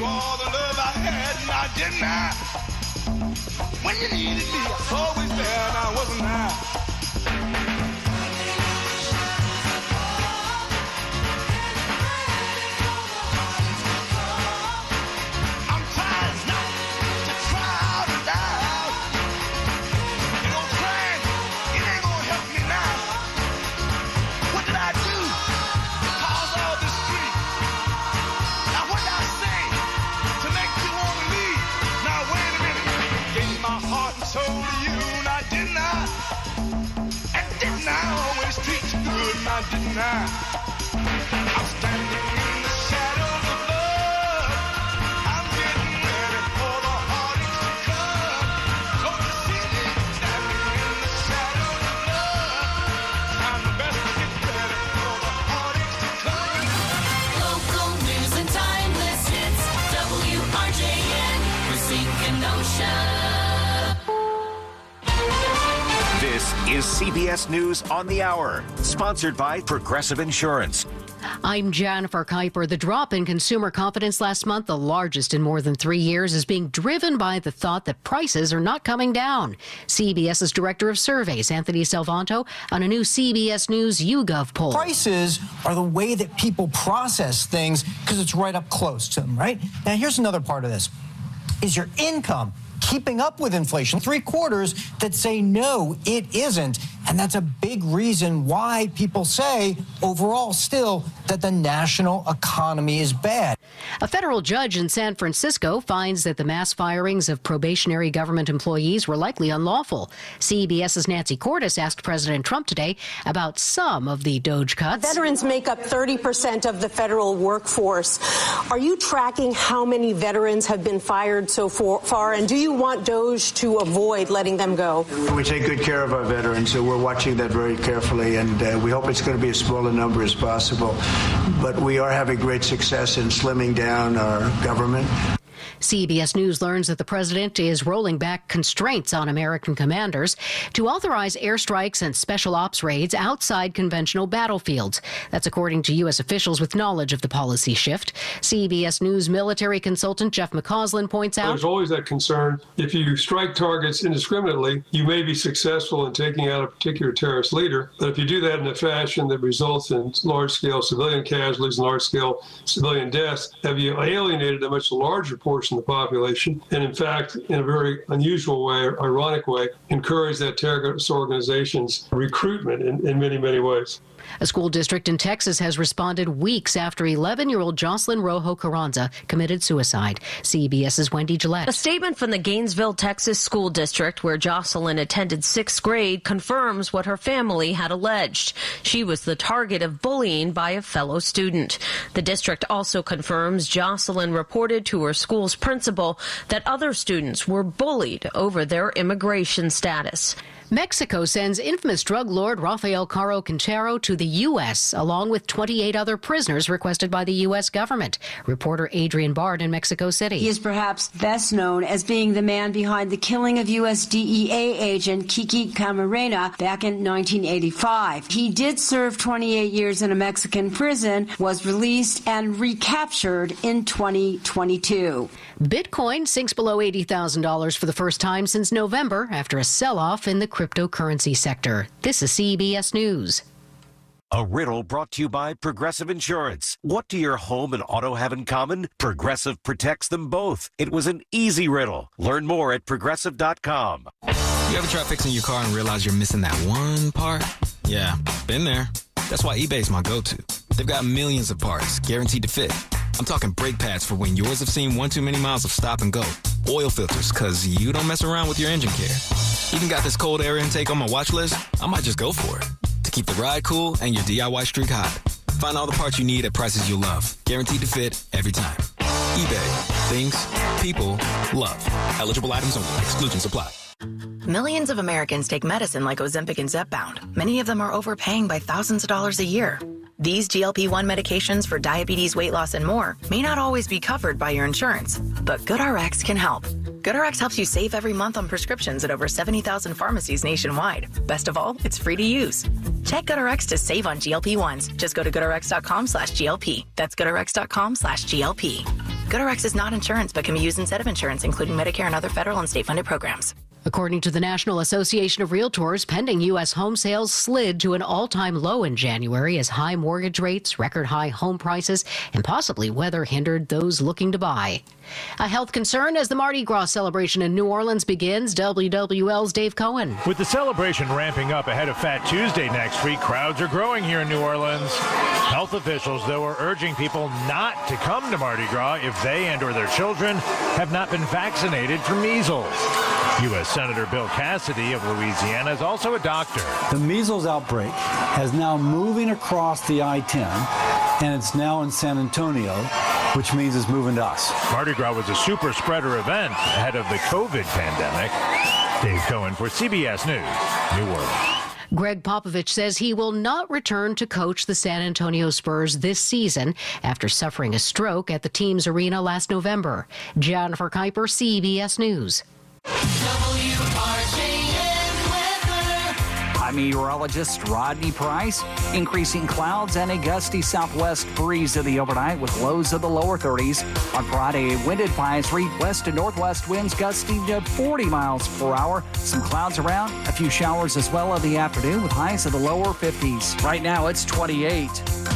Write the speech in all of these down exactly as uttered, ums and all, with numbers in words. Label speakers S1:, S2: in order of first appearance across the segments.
S1: all the love I had, and I didn't I? When you needed me, I was always there, and I wasn't I. I didn't I? I'm standing in the shadows of love. I'm getting ready for the heartaches to come. Don't you see me standing in the shadows of love? I'm the best to get ready for the heartaches to come.
S2: Local news and timeless hits. W R J N, Racine Kenosha.
S3: This is C B S News on the Hour, sponsored by Progressive Insurance.
S4: I'm Jennifer Kuiper. The drop in consumer confidence last month, the largest in more than three years, is being driven by the thought that prices are not coming down. CBS's Director of Surveys, Anthony Salvanto, on a new C B S News YouGov poll.
S5: Prices are the way that people process things because it's right up close to them, right? Now, here's another part of this. Is your income keeping up with inflation? Three quarters that say no, it isn't. And that's a big reason why people say overall still that the national economy is bad.
S4: A federal judge in San Francisco finds that the mass firings of probationary government employees were likely unlawful. CBS's Nancy Cordes asked President Trump today about some of the DOGE cuts.
S6: Veterans make up thirty percent of the federal workforce. Are you tracking how many veterans have been fired so far? And do you want DOGE to avoid letting them go?
S7: We take good care of our veterans, so we're watching that very carefully, and uh, we hope it's going to be as small a number as possible. But we are having great success in slimming down our government.
S4: C B S News learns that the president is rolling back constraints on American commanders to authorize airstrikes and special ops raids outside conventional battlefields. That's according to U S officials with knowledge of the policy shift. C B S News military consultant Jeff McCausland points out.
S8: There's always that concern. If you strike targets indiscriminately, you may be successful in taking out a particular terrorist leader. But if you do that in a fashion that results in large-scale civilian casualties and large-scale civilian deaths, have you alienated a much larger portion of the population, and in fact, in a very unusual way, or ironic way, encourage that terrorist organization's recruitment in, in many, many ways.
S4: A school district in Texas has responded weeks after eleven-year-old Jocelyn Rojo Carranza committed suicide. CBS's Wendy Gillette.
S9: A statement from the Gainesville, Texas school district, where Jocelyn attended sixth grade, confirms what her family had alleged. She was the target of bullying by a fellow student. The district also confirms Jocelyn reported to her school's principal that other students were bullied over their immigration status.
S4: Mexico sends infamous drug lord Rafael Caro Quintero to the U S, along with twenty-eight other prisoners requested by the U S government. Reporter Adrian Bard in Mexico City.
S10: He is perhaps best known as being the man behind the killing of U S D E A agent Kiki Camarena back in nineteen eighty-five. He did serve twenty-eight years in a Mexican prison, was released and recaptured in twenty twenty-two.
S4: Bitcoin sinks below eighty thousand dollars for the first time since November after a sell-off in the cryptocurrency sector. This is C B S News.
S3: A riddle brought to you by Progressive Insurance. What do your home and auto have in common? Progressive protects them both. It was an easy riddle. Learn more at progressive dot com.
S11: You ever try fixing your car and realize you're missing that one part? Yeah, been there. That's why eBay's my go-to. They've got millions of parts guaranteed to fit. I'm talking brake pads for when yours have seen one too many miles of stop and go. Oil filters, because you don't mess around with your engine care. Even got this cold air intake on my watch list. I might just go for it. To keep the ride cool and your D I Y streak hot. Find all the parts you need at prices you'll love. Guaranteed to fit every time. eBay. Things, people, love. Eligible items only. Exclusions apply.
S12: Millions of Americans take medicine like Ozempic and Zepbound. Many of them are overpaying by thousands of dollars a year. These G L P one medications for diabetes, weight loss, and more may not always be covered by your insurance, but GoodRx can help. GoodRx helps you save every month on prescriptions at over seventy thousand pharmacies nationwide. Best of all, it's free to use. Check GoodRx to save on G L P ones. Just go to GoodRx dot com slash G L P. That's GoodRx dot com slash G L P. GoodRx is not insurance but can be used instead of insurance, including Medicare and other federal and state-funded programs.
S4: According to the National Association of Realtors, pending U S home sales slid to an all-time low in January as high mortgage rates, record-high home prices, and possibly weather hindered those looking to buy. A health concern as the Mardi Gras celebration in New Orleans begins. W W L's Dave Cohen.
S13: With the celebration ramping up ahead of Fat Tuesday next week, crowds are growing here in New Orleans. Health officials, though, are urging people not to come to Mardi Gras if they and or their children have not been vaccinated for measles. U S Senator Bill Cassidy of Louisiana is also a doctor.
S14: The measles outbreak is now moving across the I ten, and it's now in San Antonio, which means it's moving to us.
S13: Mardi Gras was a super spreader event ahead of the COVID pandemic. Dave Cohen for C B S News, New Orleans.
S4: Greg Popovich says he will not return to coach the San Antonio Spurs this season after suffering a stroke at the team's arena last November. Jennifer Kuiper, C B S News.
S2: W R J N weather.
S15: I'm meteorologist Rodney Price. Increasing clouds and a gusty southwest breeze in the overnight with lows of the lower thirties. On Friday, a wind advisory, west to northwest winds gusting to forty miles per hour. Some clouds around, a few showers as well in the afternoon with highs of the lower fifties. Right now, it's twenty-eight.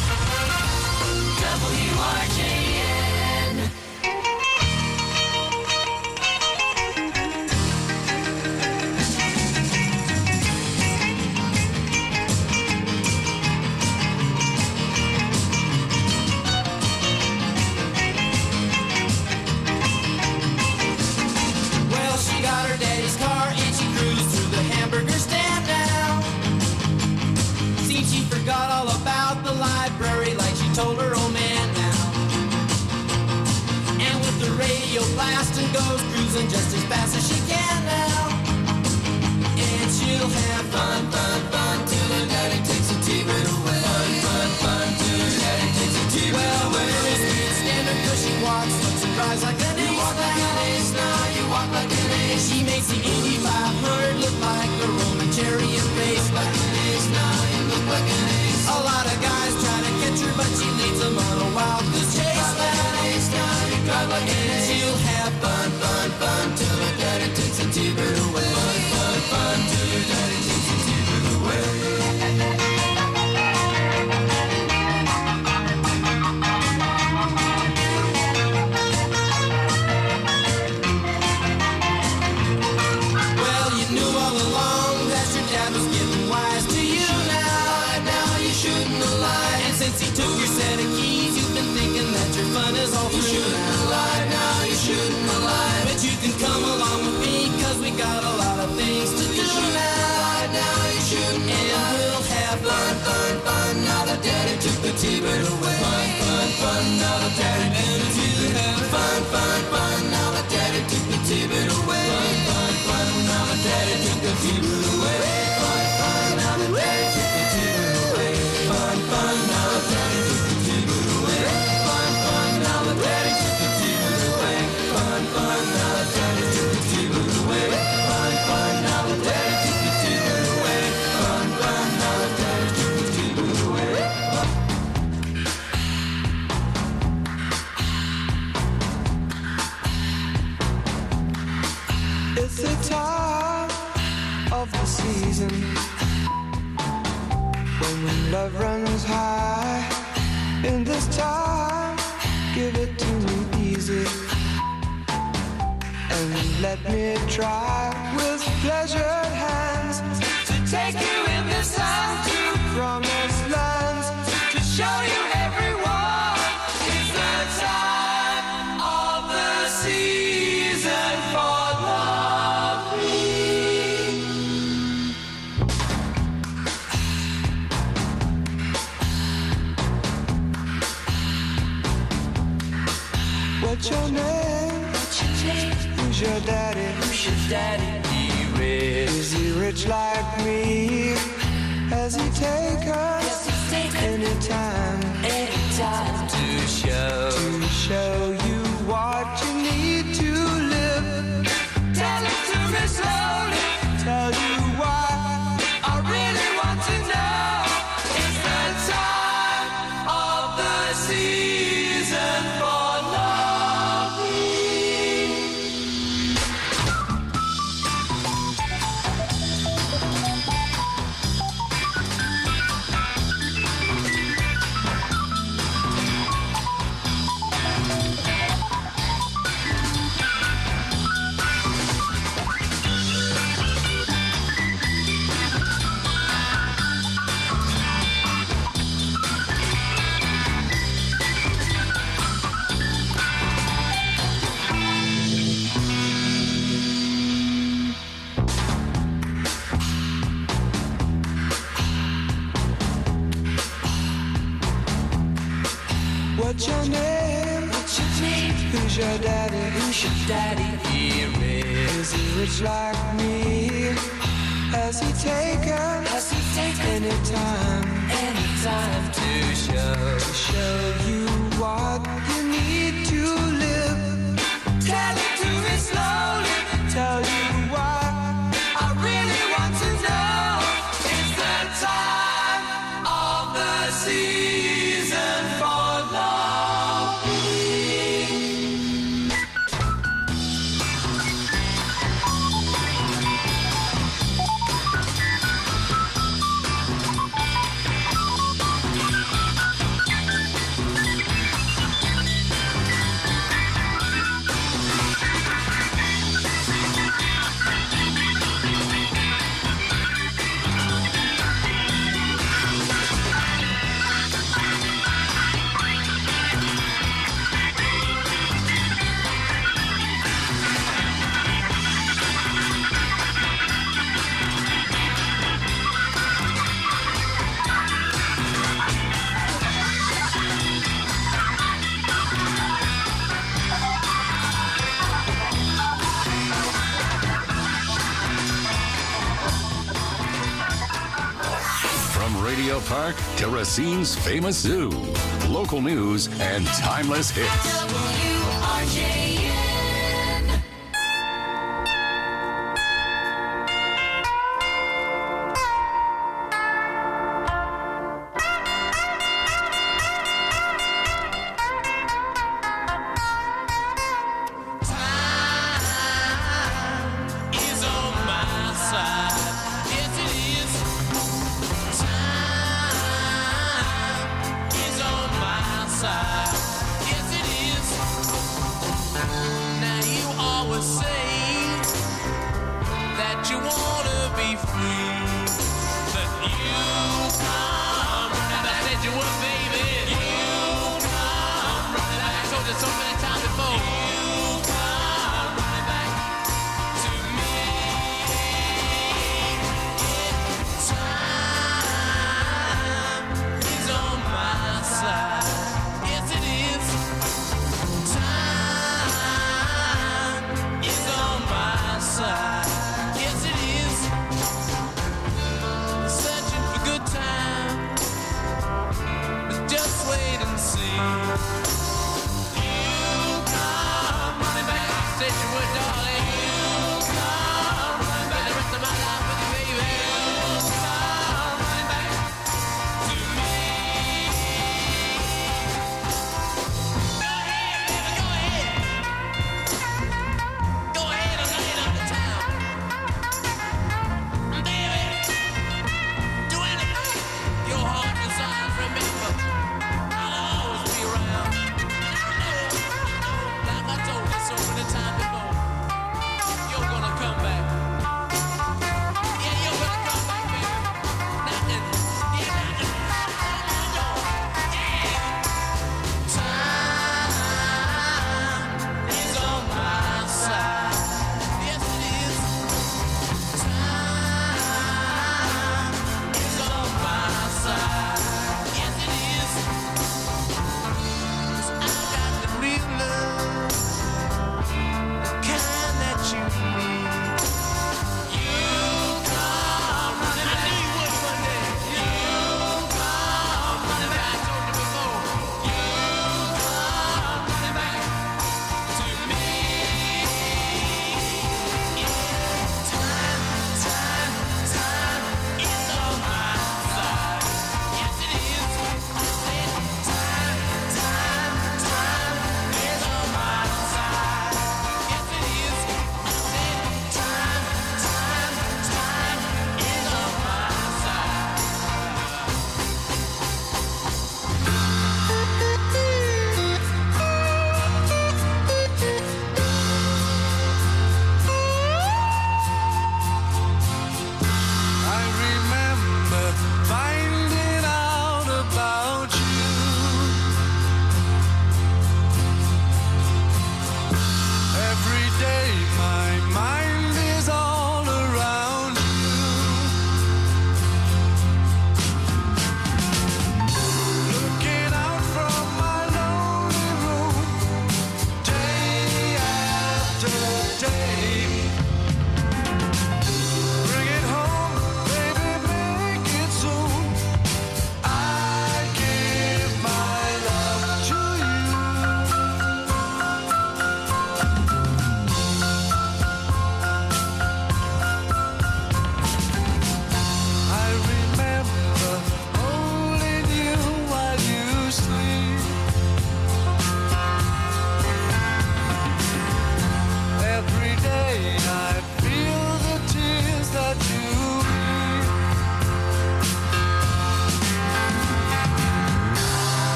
S2: W R J N.
S16: Forgot all about the library like she told her old man now. And with the radio blasting goes cruising just as fast as she can now. And she'll have fun, fun, fun till her daddy takes a T-bird away. Fun, fun, fun till her daddy takes a T-bird well, away. Well, with her standard cause she walks, looks and cries like an ace. You walk like an ace now, you walk like an ace. She makes the Indy five hundred look like a Roman chariot race. Like an ace now, you look like an ace. A lot of guys try to catch her, but she leads them on a wild goose chase. Like an ace now, you drive like an ace. She'll have fun, fun, fun till her daddy takes a T-bird away. Fun, fun, fun till her daddy takes a T-bird away. Well, you knew all along that your dad was getting wise to you now. Now you shouldn't have lied. And since he took your set of keys, you've been thinking that your fun is all through. You shouldn't have lied. Now you shouldn't have lied. But you can come along with me, cause we got a lot of things to do now. Now you shouldn't have lied. And we'll have fun, fun, fun. Now the daddy took the T-bird away. Fun, fun, fun. Now the daddy took the T-bird away. Fun, fun, fun. Now the daddy took the T-bird away. Fun, fun, fun. Now the daddy took the T-bird away. Fun, fun. Now the daddy took the T-bird away. Fun, fun. Now the daddy took the T-bird away. Fun, fun. Now the daddy took the T-bird away. Fun, fun. Now the daddy took the T-bird away. Fun, fun. Now the daddy took the T-bird away. Fun, fun. Now the daddy took the T-bird away.
S17: It's the time of the season when love runs high. In this time, give it to me easy and let me try with pleasured hands to take you in this time to promised lands, to show you everyone. It's the time of the season for love. What's your name? What's your name? Who's your daddy? Who's your daddy? He rich. Is he rich like me? Has he take us anytime? Anytime to show to show you what you need to live. Tell it to me slowly. Tell you why I really want to know. It's the time of the season for love. Who's your daddy? Who's your daddy? Here is he rich like me? Has he taken? Has he taken any time? Any time to show to show you what you need to live? Tell it to me slowly. Tell you why I really want to know. It's the time of the season for love.
S18: Radio Park to Racine's famous zoo. Local news and timeless hits.
S2: W R J N.
S16: Is on my side. Yes, it is. Time is on my side. Yes, it is. Now you always say that you wanna be free, but you come running back. I said you would, baby. You come running back. I told you so many times before. You come running back to me. Time is on my side. Yes, it is. Time is on my side. Yes, it is.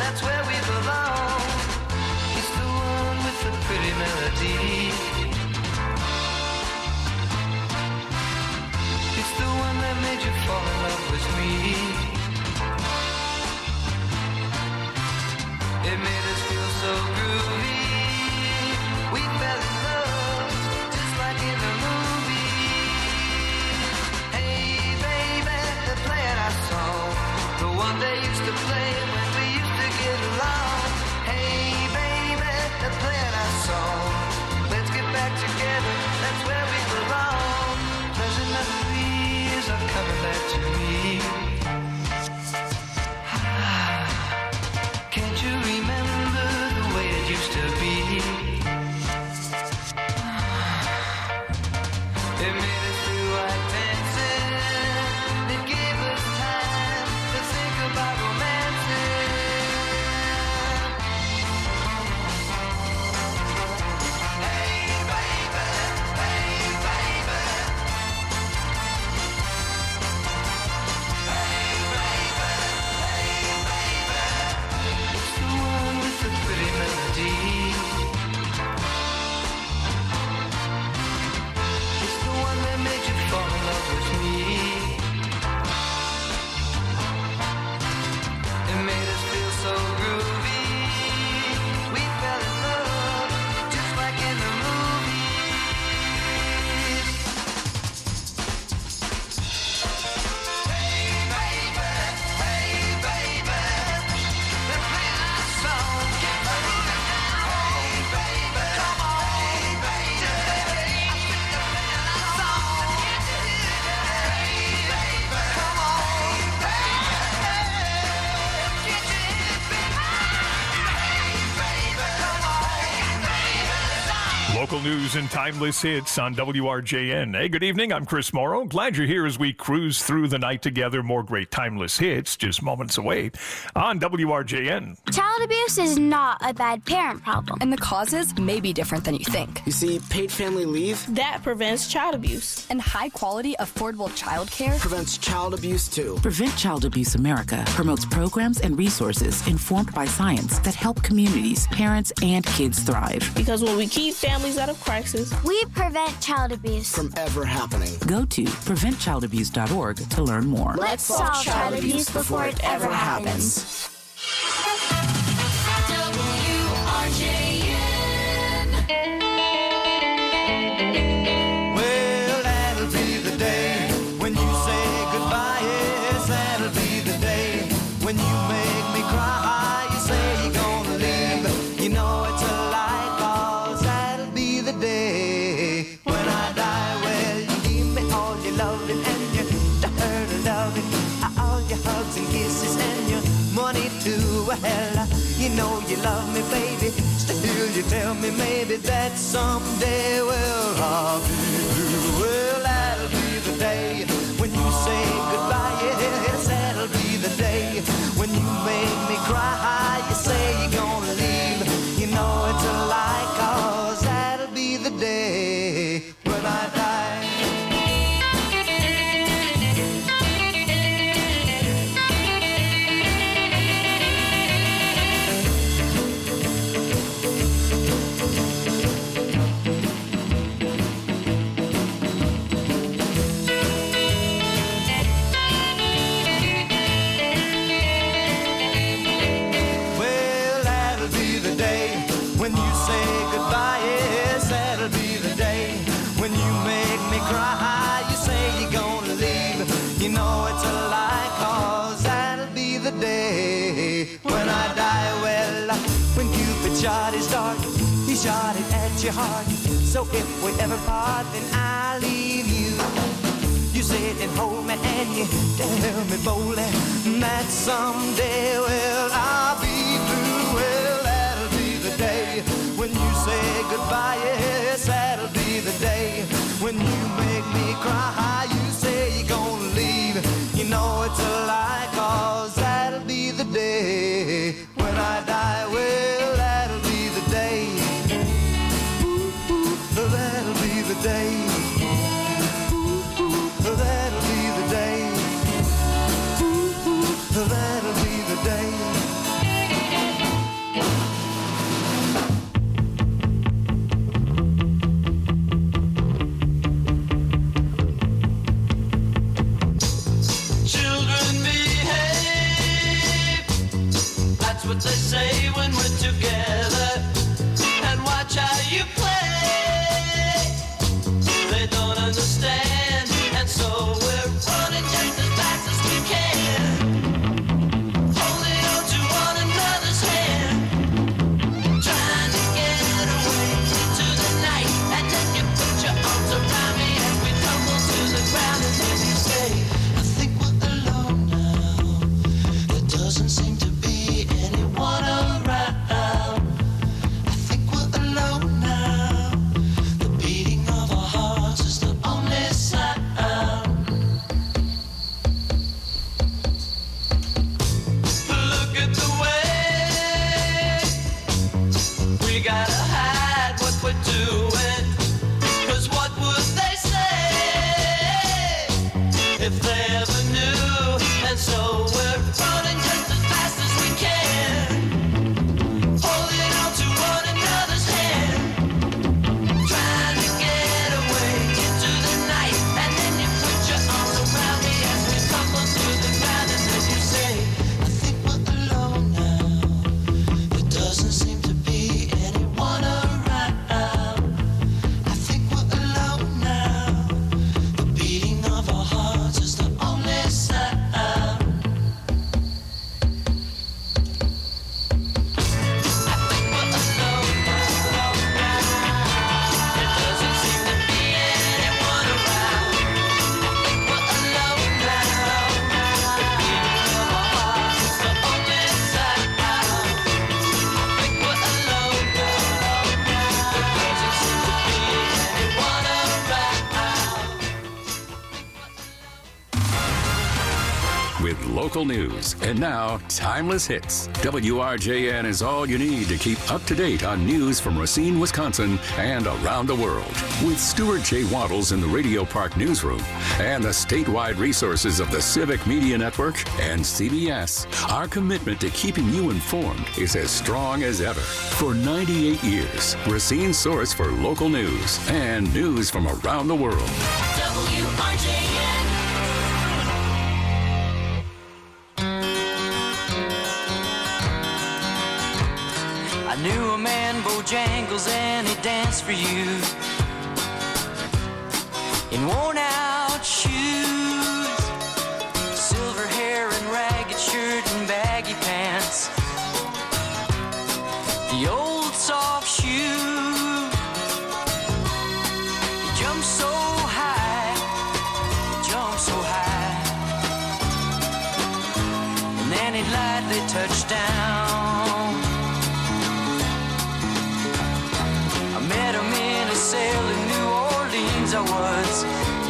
S16: that's where we belong. It's the one with the pretty melody. It's the one that made you fall in love with me. It made us feel so groovy. We fell in love just like in a movie. Hey baby, they're playing our song, the one they used to play when we used to get along. Hey baby, they're playing our song. Let's get back together, that's where we belong. Pleasant memories are coming back to me. Can't you remember the way it used to be? It made us do like dancing. It gave us time to think about romancing. Hey baby, hey baby. Hey baby, hey baby. It's the one with the pretty melody. It's the one that made you fall in love with me. It made us feel so groovy. We fell in love just like in the movies. Hey baby, hey baby. They're playing our song. Get ready now. Hey baby, come on. Hey baby.
S19: Local news and timeless hits on W R J N. Hey, good evening. I'm Chris Morrow. Glad you're here as we cruise through the night together. More great timeless hits just moments away on W R J N.
S20: Child abuse is not a bad parent problem. And the causes may be different than you think.
S21: You see, paid family leave
S20: That prevents child abuse. And high-quality, affordable child care
S21: prevents child abuse too.
S22: Prevent Child Abuse America promotes programs and resources informed by science that help communities, parents, and kids thrive.
S20: Because when we keep families out of crisis, we prevent child abuse.
S21: From ever happening.
S22: Go to prevent child abuse dot org to learn more.
S20: Let's solve child abuse before it ever happens.
S2: W R J N.
S16: Well, that'll be the day when you say goodbye. Yes, that'll be the day when you make me cry. You say you're gonna leave. You know it's a lie, 'cause that'll be the day when I die. Well, you give me all your loving and your dirty loving, all your hugs and kisses and your money too. Well, you know you love me, baby. Still, you tell me maybe that someday, well, I'll be blue. Well, that'll be the day when you say goodbye. Yes, that'll be the day when you make me cry. You say you're gonna leave. You know it's a lie, 'cause that'll be the day when I die. Well, that'll be the day when you say goodbye. Yes, that'll be the day when you make me cry. You say you're gonna leave. You know it's a lie, 'cause that'll be the day when I die. Well, when Cupid shot his dart, he shot it at your heart. So if we ever part, then I leave you. You sit and hold me and you tell me boldly that someday, well, I'll be blue. Well, that'll be the day when you say goodbye. Yes, that'll be the day when you make me cry. You say you're gonna leave. You know it's a lie, 'cause that'll be the day when I die. Well, that'll be the day. Ooh, ooh, that'll be the day. That'll be the day. Ooh, ooh, that'll be the day. you gotta hide what we're doing. 'Cause what would they say if they ever knew? And so we're running just as fast as we can, holding on to one another's hand, trying to get away into the night. And then you put your arms around me as we tumble to the ground, and then you say, I think we're alone now. There doesn't seem to be anyone around. I think we're alone now. The beating of our hearts is the only sound.
S18: With local news and now timeless hits, W R J N is all you need to keep up to date on news from Racine, Wisconsin, and around the world. With Stuart J. Waddles in the Radio Park newsroom and the statewide resources of the Civic Media Network and C B S, our commitment to keeping you informed is as strong as ever. For ninety-eight years, Racine's source for local news and news from around the world.
S2: W R J N.
S16: I knew a man, Bojangles, and he danced for you in worn out shoes, silver hair and ragged shirt and baggy pants, the old soft shoe. He jumped so high, he jumped so high, and then he lightly touched down. Met him in a cell in New Orleans, I was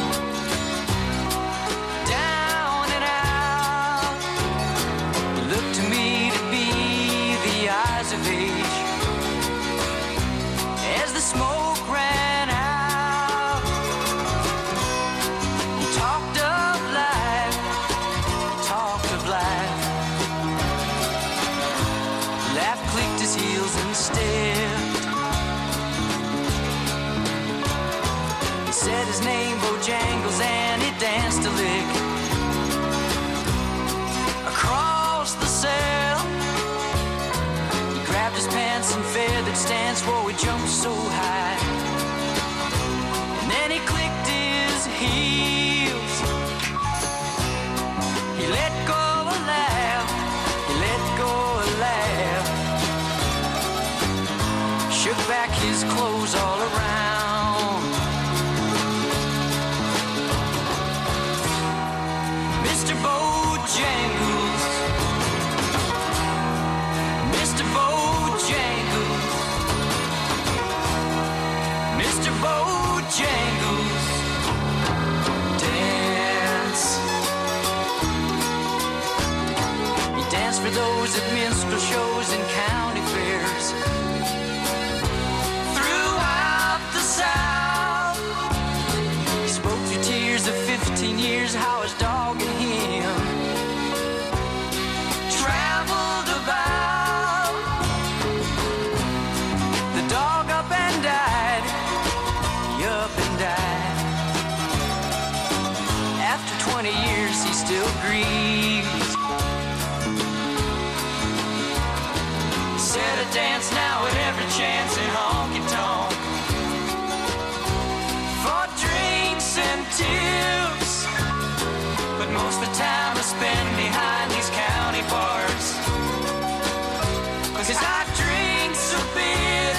S16: down and out. He looked to me to be the eyes of age as the smoke ran out. He talked of life, he talked of life. Laugh clicked his heels and stared. Said his name, Bojangles, and he danced a lick across the cell. He grabbed his pants and feathered stance, whoa, he jumped so high. And then he clicked his heels. He let go a laugh, he let go a laugh. Shook back his clothes all around. Mister Bojangles, Mister Bojangles, Mister Bojangles, dance. He danced for those at minstrel shows and county fairs throughout the South. He spoke through tears of fifteen years, how his dog and him traveled about. The dog up and died, he up and died. After twenty years he still grieves. Said I dance now at every chance in honky tonk for drinks and tips, but most of the time I spend behind these county bars, 'cause I drink a bit.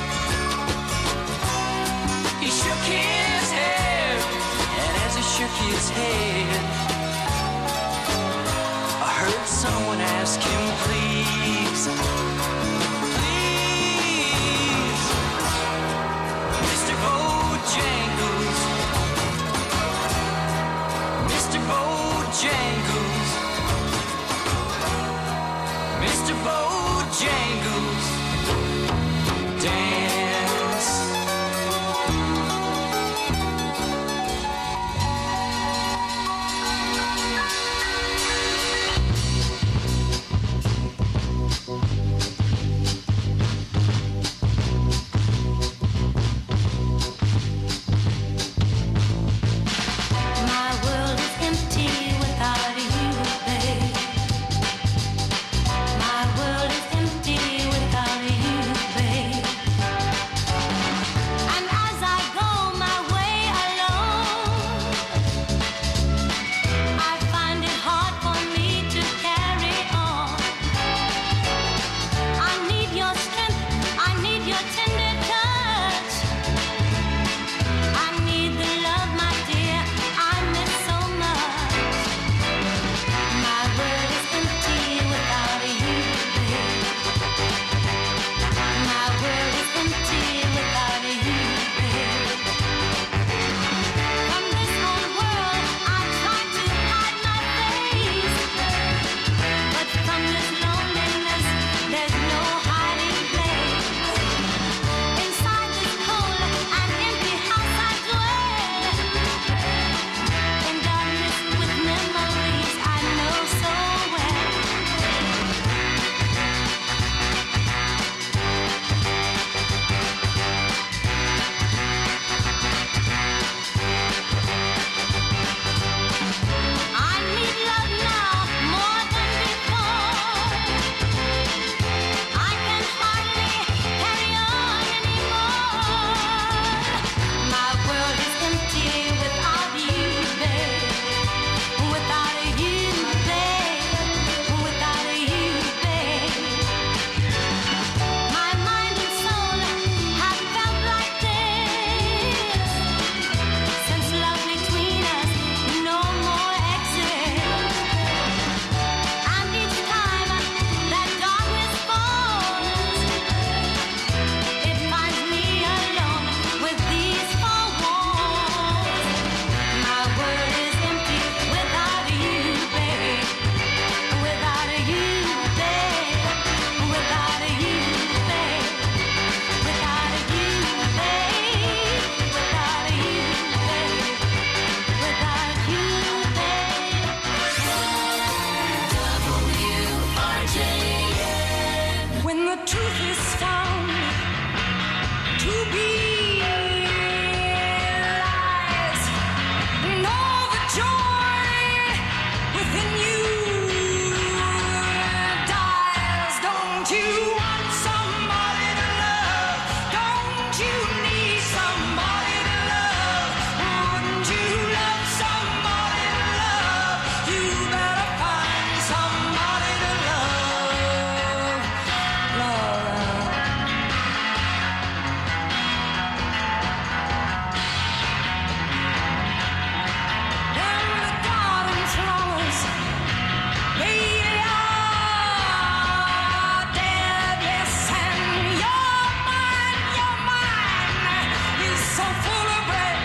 S16: He shook his head, and as he shook his head, I heard someone ask him, please, please, Mister Bojangles, Mister Bojangles, Mister Bojangles, truth is found to be lies, and all the joy within you dies. Don't you want somebody to love? Don't you need somebody to love? Wouldn't you love somebody to love? You better find somebody to love. Love. And the garden flowers, they are dead, yes, and your mind, your mind is so full of red.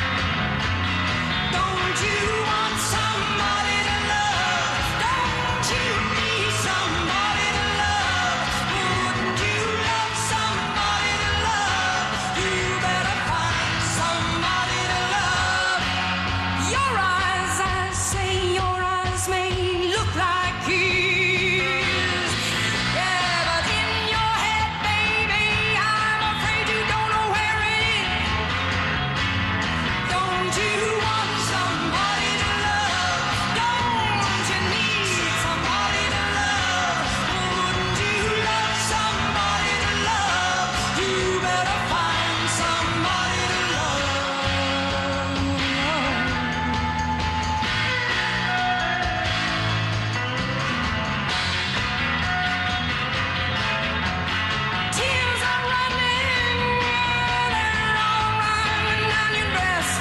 S16: Don't you want somebody to love? Don't you need somebody to love? Wouldn't you love somebody to love? You better find somebody to love. Your eyes, I say, your eyes may look like his. Yeah, but in your head, baby, I'm afraid you don't know where it is. Don't you want somebody to love? Don't you need somebody to love? Wouldn't you love somebody to love? You better find somebody to love. Tears are running, they're all running down your breast.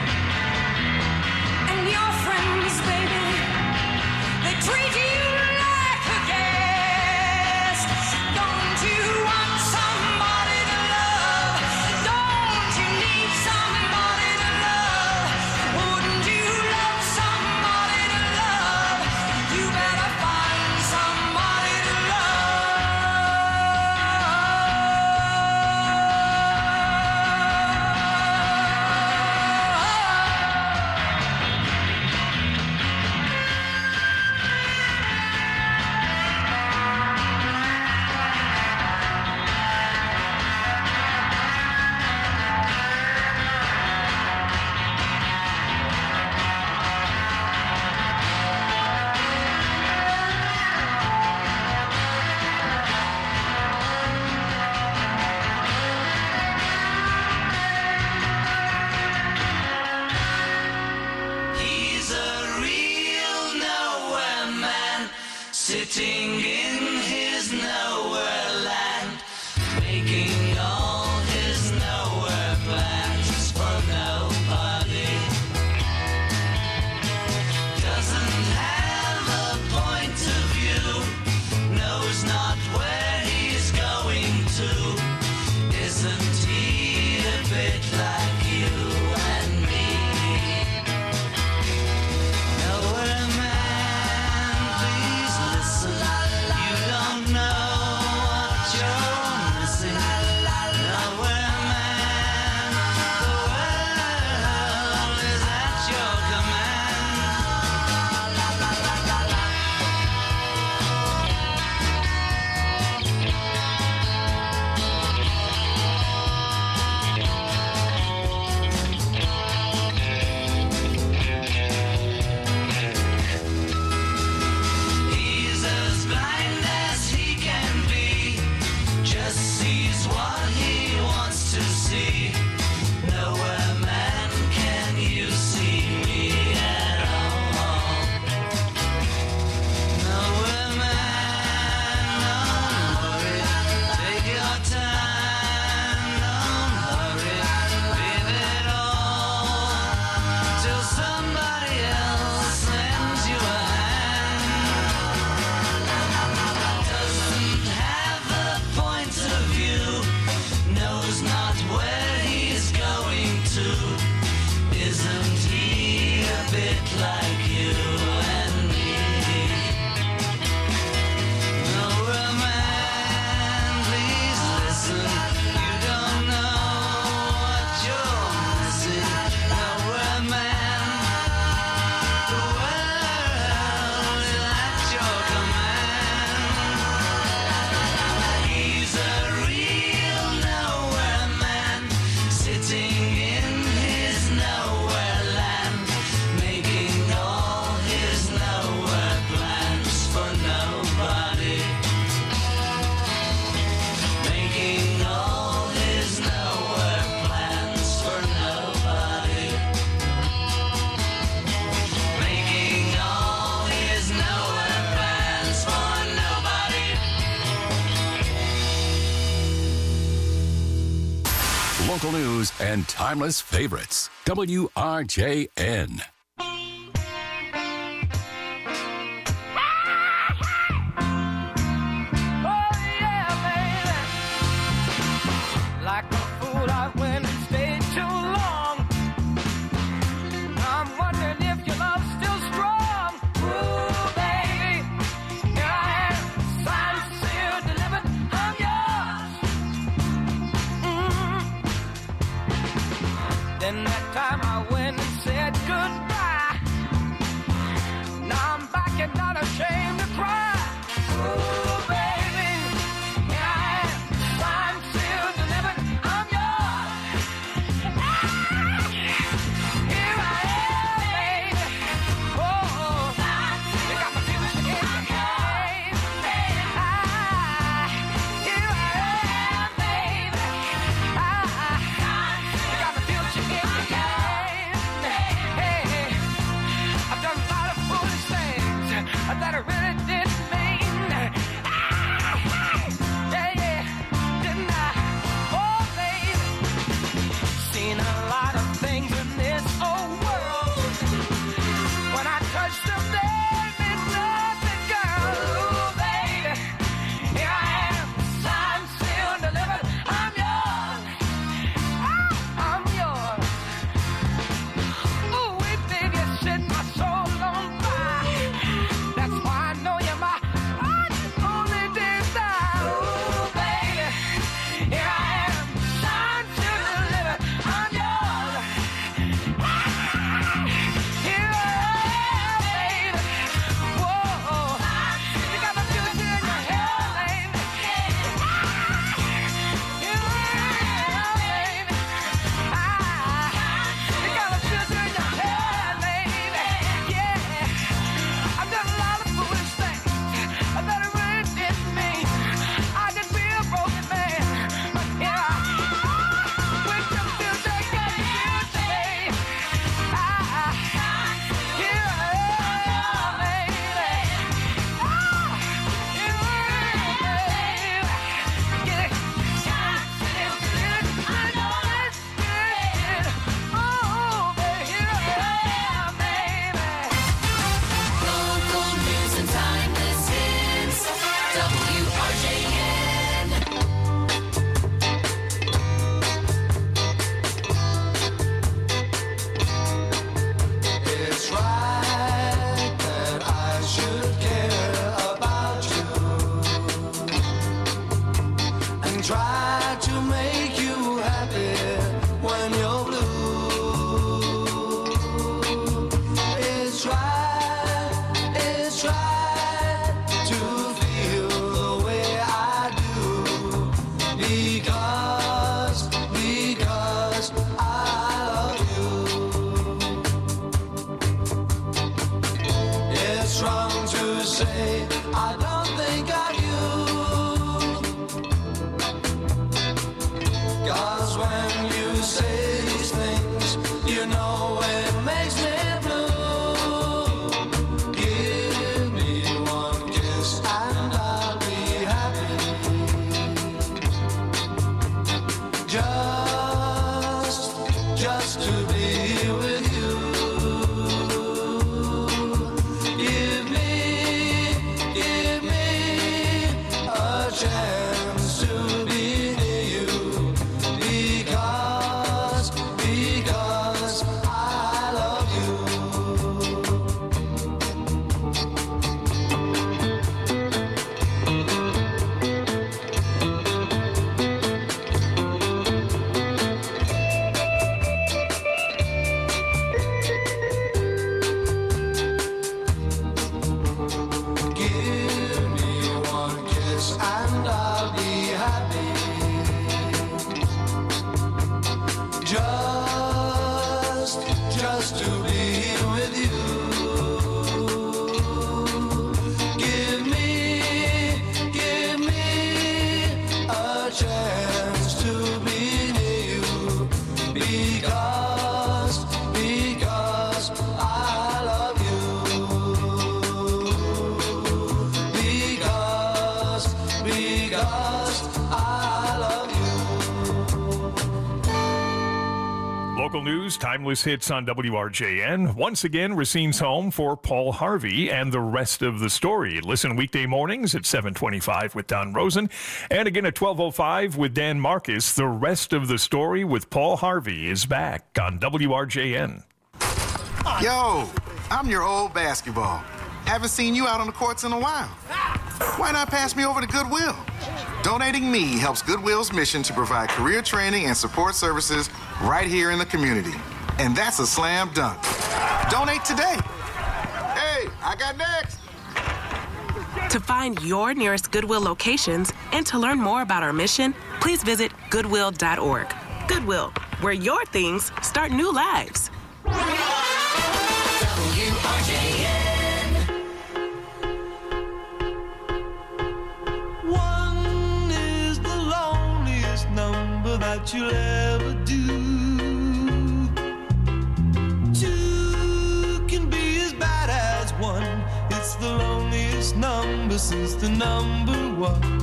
S16: And your friends, baby, they treat you like a guest. Don't you want somebody to love? Don't you need somebody to love? Wouldn't you love somebody to love? You better find somebody to He's a real nowhere man, sitting in his nowhere land, making all his nowhere plans for nobody. Doesn't have a point of view, knows not where he's going to. Isn't he a bit like you and me? Nowhere man, please listen. You don't know what you're missing. Nowhere man, the world is at your command.
S18: local news, and timeless favorites. W R J N.
S16: Like a fool, I went and stayed too long. I'm wondering if your love's still strong. Ooh, baby, here I am, signed, sealed, delivered, I'm yours. Mm. Then that time I went and said goodbye. Now I'm back and not ashamed to cry. Ooh, baby, here I am, signed, sealed, delivered, I'm yours. Here I am, baby. Oh, you got my feelings in your game. Ah, here I am, baby. Ah, you got my feelings in your game. Hey, I've done a lot of foolish things that I really didn't mean. Ah, yeah, yeah, didn't I? Oh, baby, seen a lot of things in this old world. When I touched them, they meant nothing, girl. Ooh, baby, here I am, signed, sealed, delivered, I'm yours. Ah, I'm yours. Ooh, wait, baby, you set my soul on fire. That's why I know you're my only desire. Ooh, baby, here I am, signed, sealed, delivered, I'm yours. Here I am, baby. Whoa, you got my future in your hand, baby. Here I am, baby. Ah, you got my future in your hand, baby. Yeah, I've done a lot of foolish things that I really didn't mean. I could be a broken man, but here I am. With your future, got your future, baby. Ah, here I am, baby. Ah, here I am, baby. Get it, get it, get it, get it, get it. Oh, baby, here I am, baby.
S2: Local news and timeless hits. W R J N.
S17: It's right that I should care about you and try to make you happy when you're blue. It's right, it's right to feel the way I do because, because I love you. It's wrong to say I don't think of you. 'Cause when you say these things, you know it makes me blue. Give me one kiss and I'll be happy. Just, just to be with you. Give me, give me a chance to be near you because, because I love Give me one kiss and I'll be happy. Just, just to be with you. Give me, give me a chance to be near you because, because I love you. Because, because I love you.
S19: Local news, timeless hits on W R J N. Once again, Racine's home for Paul Harvey and the rest of the story. Listen weekday mornings at seven twenty-five with Don Rosen. And again at twelve oh five with Dan Marcus. The rest of the story with Paul Harvey is back on W R J N.
S1: Yo, I'm your old basketball. Haven't seen you out on the courts in a while. Why not pass me over to Goodwill? Donating me helps Goodwill's mission to provide career training and support services right here in the community. And that's a slam dunk. Donate today. Hey, I got next.
S5: To find your nearest Goodwill locations and to learn more about our mission, please visit goodwill dot org. Goodwill, where your things start new lives.
S2: W R J N.
S16: One is the loneliest number that you'll ever do. Two can be as bad as one. It's the loneliest number since the number one.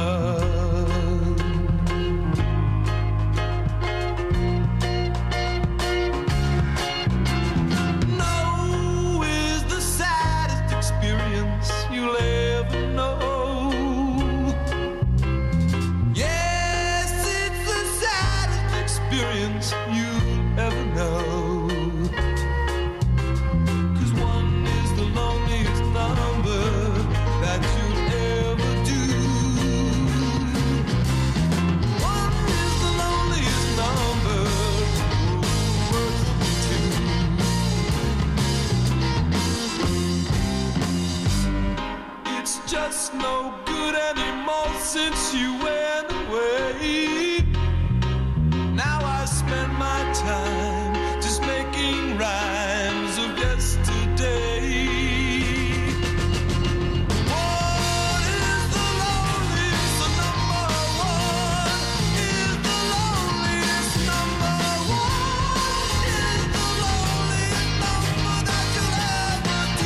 S16: Just no good anymore since you went away. Now I spend my time just making rhymes of yesterday. What is the loneliest number? One is the loneliest number. One is the loneliest number that you'll ever do.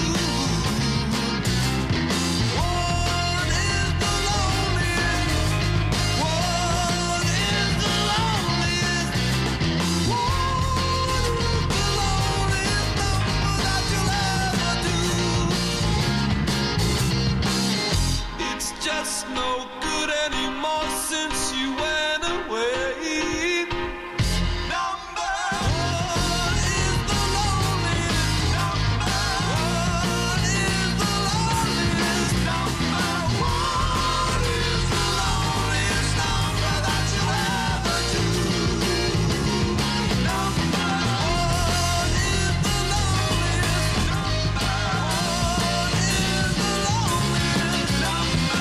S16: Just no good anymore since you went away. Number one is the loneliest number. One is the loneliest number. One is the loneliest number that you ever do. Number one is the loneliest number. One is the loneliest number.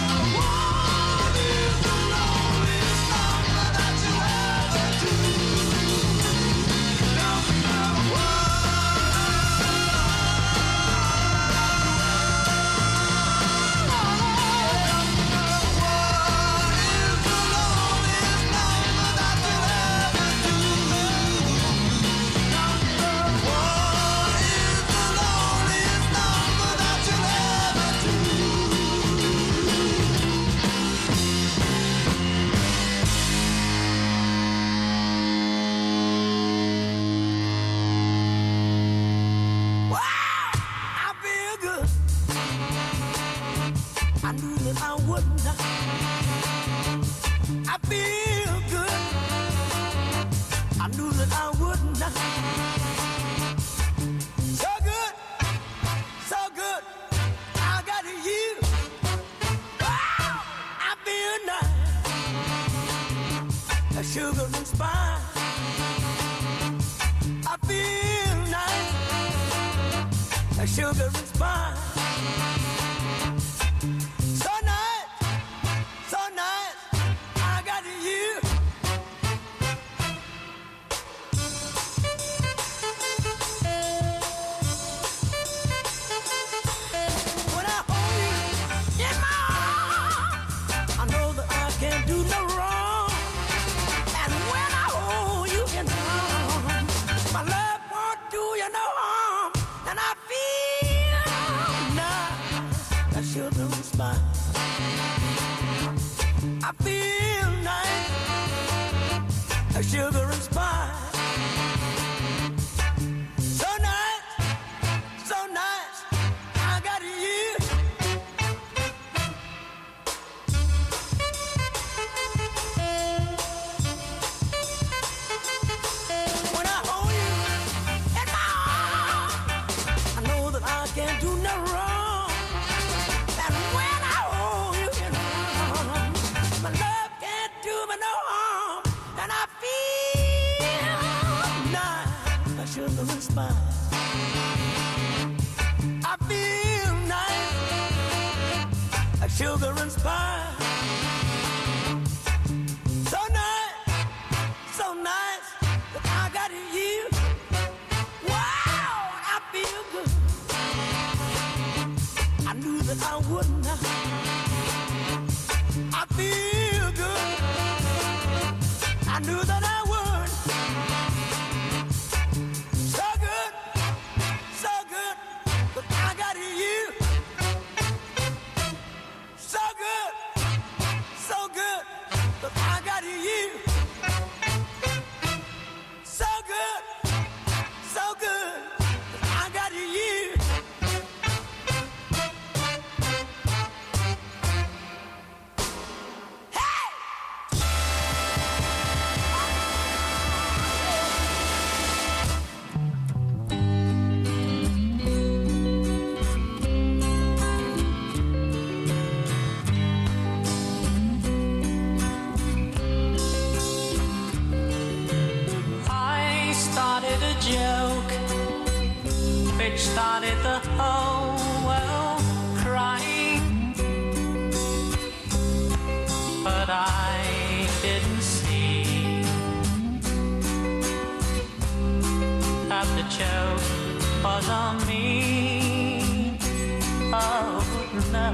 S16: Sugar and spice. I feel nice, like sugar and spice. So nice, so nice, I got you. When I hold you in my arms, I know that I can't do no wrong. My love won't do you no harm, and I feel nice, that sugar and spice. I feel nice, that sugar and spice. do me no harm, and I feel nice. I sugar and spice. I feel nice, like sugar and spice. So nice, so nice that I got you. Wow, I feel good. I knew that I would not. I feel good. I knew that I would. So good, so good, but I got you. So good, so good, but I got you. So good, so good, but I got you.
S6: I started a joke which started the whole world crying, but I didn't see that the joke was on me. Oh no,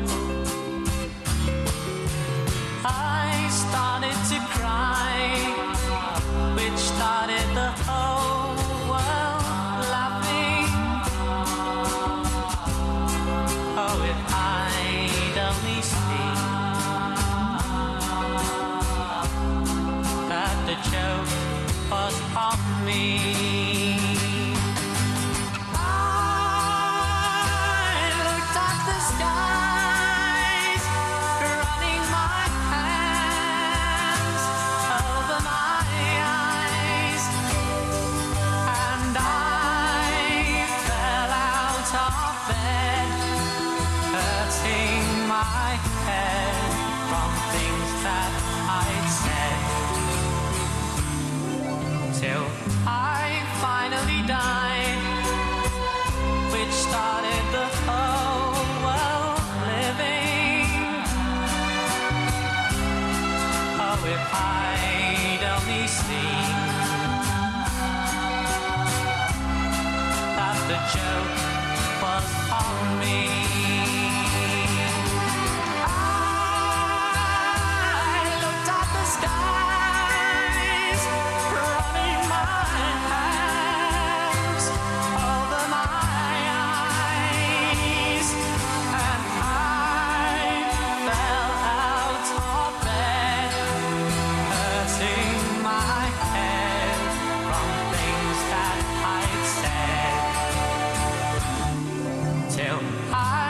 S6: I started to cry, which started the whole world laughing. Oh, if I'd only seen that the joke was on me. I looked at the skies, running my hands over my eyes, and I fell out of bed, hurting my head from things that I'd said, till I finally died, which started the whole world living. Oh, if I'd only seen that the joke was on me. I looked at the skies, running my hands over my eyes, and I fell out of bed, hurting my head from things that I'd said, till I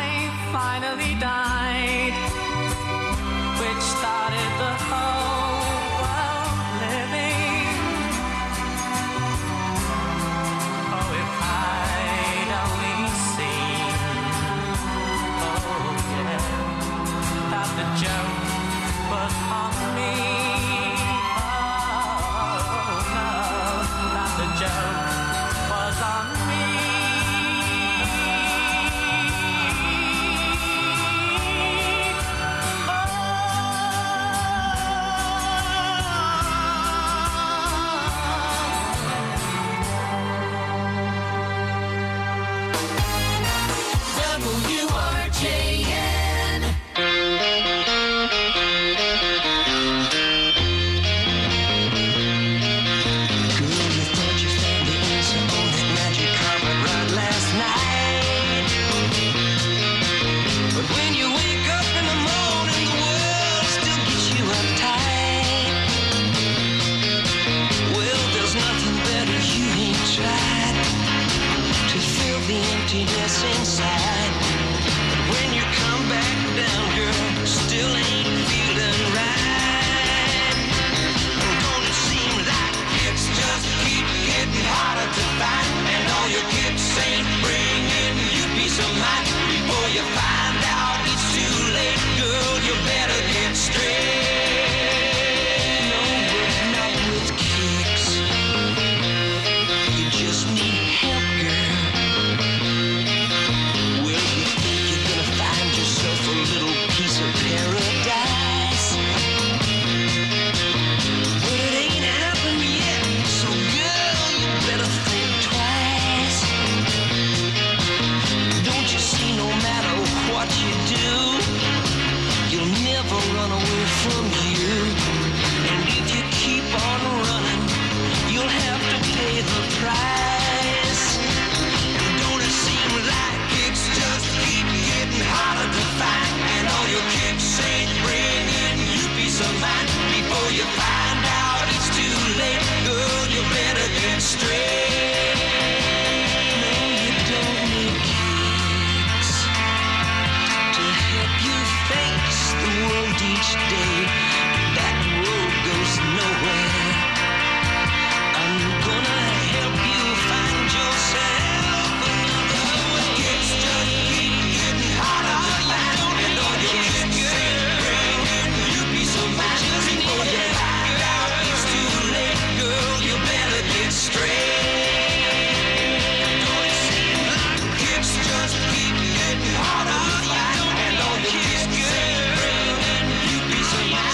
S16: before you find out it's too late, girl, you better get straight. No, you don't need kicks to help you face the world each day. That road goes nowhere. I'm gonna help you find yourself another way. It's just keep getting harder. You don't and all your kicks, girl. You be so much before you find out it's too late, girl. You better get straight. Don't it seem like it's just keep getting harder? You don't and all your kicks, girl. You be so much.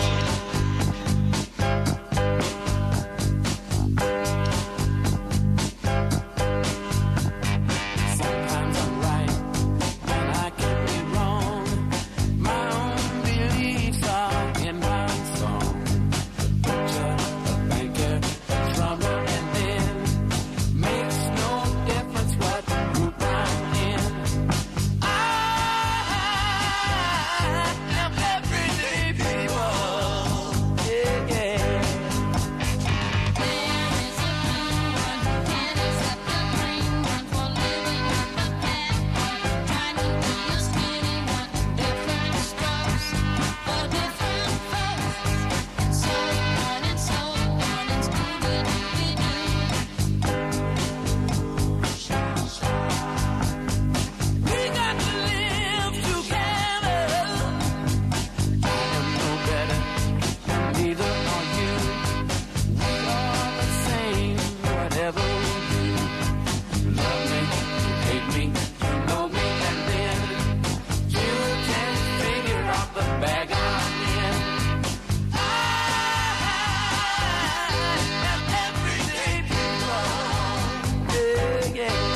S6: Sometimes I'm right when I can be wrong. My own beliefs are in my song. The butcher, the banker, the drummer, and then makes no difference what group I'm in. I am everyday people. Yeah, yeah. We got to live together. I am no better, and neither are you. We are the same, whatever we do. You love me, you hate me, you know me, and then you can figure out the bag I'm in. I am everyday people. Yeah, yeah.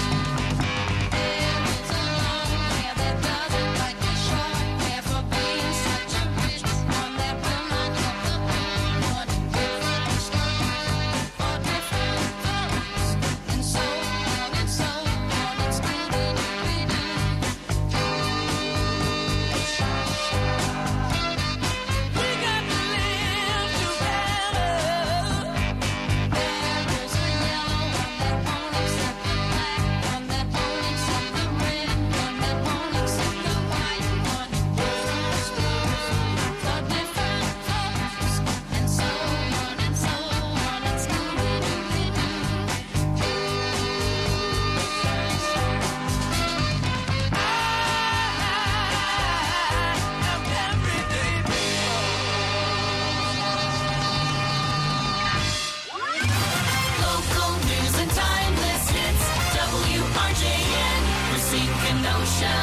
S2: Local news and timeless hits. W R J N, Racine Kenosha.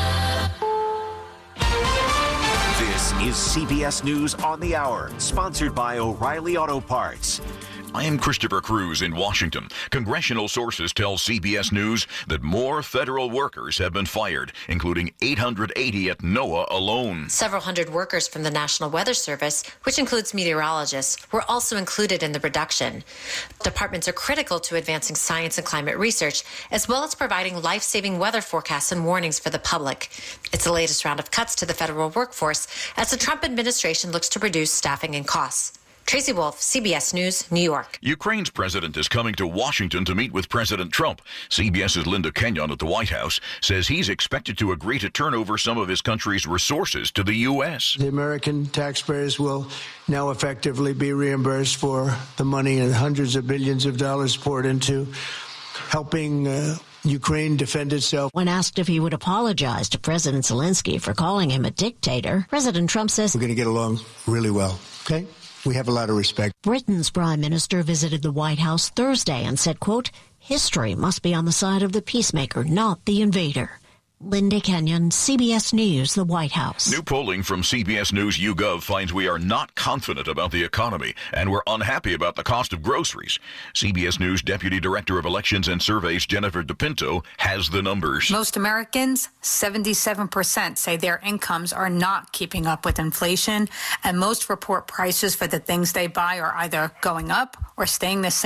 S3: This is C B S News on the Hour, sponsored by O'Reilly Auto Parts.
S7: I am Christopher Cruz in Washington. Congressional sources tell C B S News that more federal workers have been fired, including eight hundred eighty at NOAA alone.
S8: Several hundred workers from the National Weather Service, which includes meteorologists, were also included in the reduction. Departments are critical to advancing science and climate research, as well as providing life-saving weather forecasts and warnings for the public. It's the latest round of cuts to the federal workforce as the Trump administration looks to reduce staffing and costs. Tracy Wolf, C B S News, New York.
S7: Ukraine's president is coming to Washington to meet with President Trump. CBS's Linda Kenyon at the White House says he's expected to agree to turn over some of his country's resources to the U S.
S23: The American taxpayers will now effectively be reimbursed for the money and hundreds of billions of dollars poured into helping uh, Ukraine defend itself.
S24: When asked if he would apologize to President Zelensky for calling him a dictator, President Trump says,
S23: "We're going to get along really well, okay? We have a lot of respect."
S24: Britain's prime minister visited the White House Thursday and said, quote, "History must be on the side of the peacemaker, not the invader." Linda Kenyon, C B S News, the White House.
S7: New polling from C B S News YouGov finds we are not confident about the economy, and we're unhappy about the cost of groceries. C B S News Deputy Director of Elections and Surveys Jennifer DePinto has the numbers.
S25: Most Americans, seventy-seven percent, say their incomes are not keeping up with inflation, and most report prices for the things they buy are either going up or staying the same.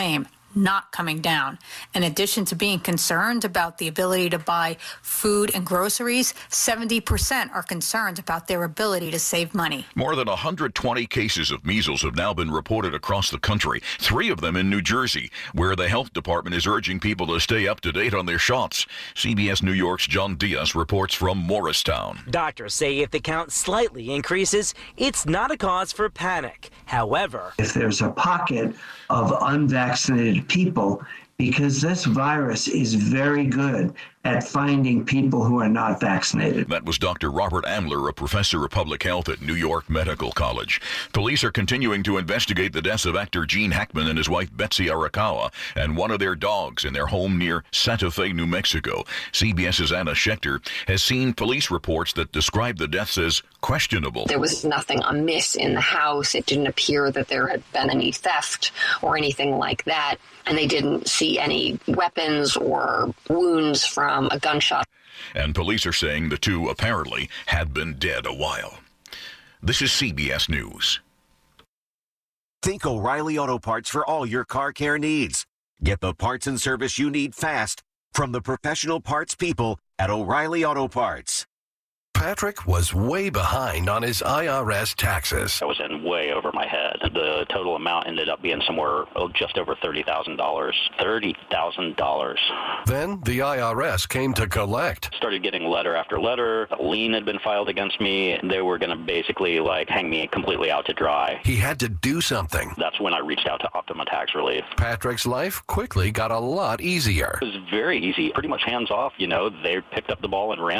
S25: not coming down. In addition to being concerned about the ability to buy food and groceries, seventy percent are concerned about their ability to save money.
S7: More than one hundred twenty cases of measles have now been reported across the country, three of them in New Jersey, where the health department is urging people to stay up to date on their shots. C B S New York's John Diaz reports from Morristown.
S9: Doctors say if the count slightly increases, it's not a cause for panic. However,
S10: if there's a pocket of unvaccinated people, because this virus is very good at finding people who are not vaccinated.
S7: That was Doctor Robert Amler, a professor of public health at New York Medical College. Police are continuing to investigate the deaths of actor Gene Hackman and his wife Betsy Arakawa and one of their dogs in their home near Santa Fe, New Mexico. CBS's Anna Schechter has seen police reports that describe the deaths as questionable.
S11: There was nothing amiss in the house. It didn't appear that there had been any theft or anything like that. And they didn't see any weapons or wounds from a gunshot.
S7: And police are saying the two apparently had been dead a while. This is C B S News.
S3: Think O'Reilly Auto Parts for all your car care needs. Get the parts and service you need fast from the professional parts people at O'Reilly Auto Parts.
S12: Patrick was way behind on his I R S taxes.
S14: I was in way over my head. The total amount ended up being somewhere oh, just over thirty thousand dollars. thirty thousand dollars.
S12: Then the I R S came to collect.
S14: Started getting letter after letter. A lien had been filed against me. They were going to basically like hang me completely out to dry.
S12: He had to do something.
S14: That's when I reached out to Optima Tax Relief.
S12: Patrick's life quickly got a lot easier.
S14: It was very easy, pretty much hands off. You know, they picked up the ball and ran